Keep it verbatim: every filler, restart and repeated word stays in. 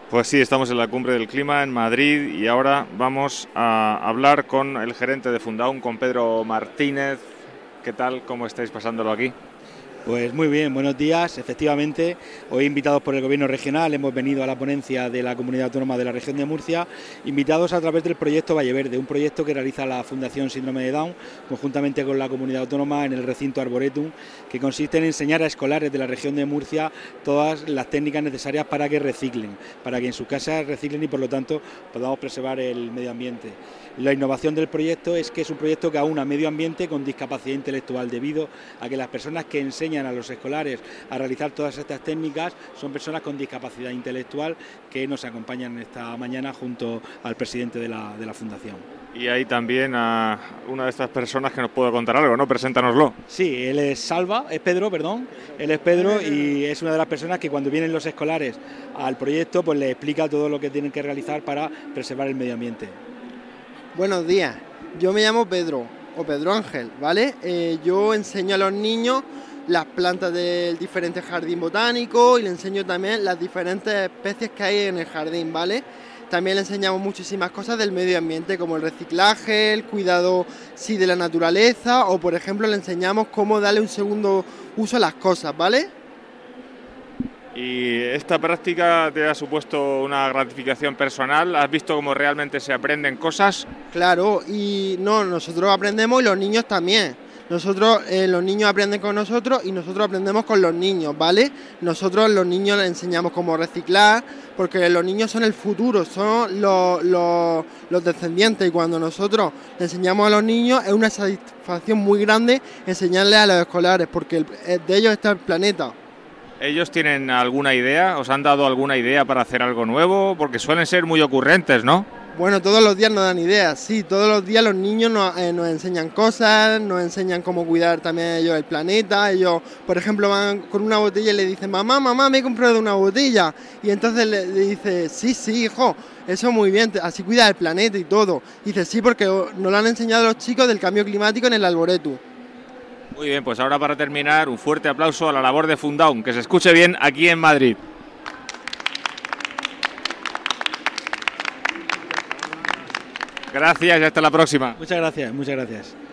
Pues sí, estamos en la Cumbre del Clima en Madrid y ahora vamos a hablar con el gerente de Fundaum, con Pedro Martínez. ¿Qué tal? ¿Cómo estáis pasándolo aquí? Pues muy bien, buenos días. Efectivamente, hoy invitados por el Gobierno regional, hemos venido a la ponencia de la Comunidad Autónoma de la Región de Murcia, invitados a través del proyecto Valleverde, un proyecto que realiza la Fundación Síndrome de Down, conjuntamente con la Comunidad Autónoma en el recinto Arboretum, que consiste en enseñar a escolares de la Región de Murcia todas las técnicas necesarias para que reciclen, para que en sus casas reciclen y por lo tanto podamos preservar el medio ambiente. La innovación del proyecto es que es un proyecto que aúna medio ambiente con discapacidad intelectual, debido a que las personas que enseñan a los escolares a realizar todas estas técnicas son personas con discapacidad intelectual que nos acompañan esta mañana junto al presidente de la, de la Fundación. Y hay también a una de estas personas que nos puede contar algo, ¿no? Preséntanoslo. Sí, él es Salva, es Pedro, perdón, él es Pedro y es una de las personas que cuando vienen los escolares al proyecto pues les explica todo lo que tienen que realizar para preservar el medio ambiente. Buenos días, yo me llamo Pedro, o Pedro Ángel, ¿vale? Eh, yo enseño a los niños las plantas del diferente jardín botánico y le enseño también las diferentes especies que hay en el jardín, ¿vale? También le enseñamos muchísimas cosas del medio ambiente, como el reciclaje, el cuidado sí de la naturaleza, o por ejemplo le enseñamos cómo darle un segundo uso a las cosas, ¿vale? ¿Y esta práctica te ha supuesto una gratificación personal? ¿Has visto cómo realmente se aprenden cosas? Claro, y no, nosotros aprendemos y los niños también. Nosotros, eh, los niños aprenden con nosotros y nosotros aprendemos con los niños, ¿vale? Nosotros los niños les enseñamos cómo reciclar, porque los niños son el futuro, son los, los, los descendientes, y cuando nosotros le enseñamos a los niños es una satisfacción muy grande enseñarles a los escolares, porque el, de ellos está el planeta. ¿Ellos tienen alguna idea? ¿Os han dado alguna idea para hacer algo nuevo? Porque suelen ser muy ocurrentes, ¿no? Bueno, todos los días nos dan ideas, sí, todos los días los niños nos, eh, nos enseñan cosas, nos enseñan cómo cuidar también ellos el planeta. Ellos, por ejemplo, van con una botella y le dicen, mamá, mamá, me he comprado una botella. Y entonces le, le dice, sí, sí, hijo, eso muy bien, así cuida el planeta y todo. Y dice, sí, porque nos lo han enseñado los chicos del cambio climático en el Arboretum. Muy bien, pues ahora para terminar, un fuerte aplauso a la labor de Fundaum, que se escuche bien aquí en Madrid. Gracias y hasta la próxima. Muchas gracias, muchas gracias.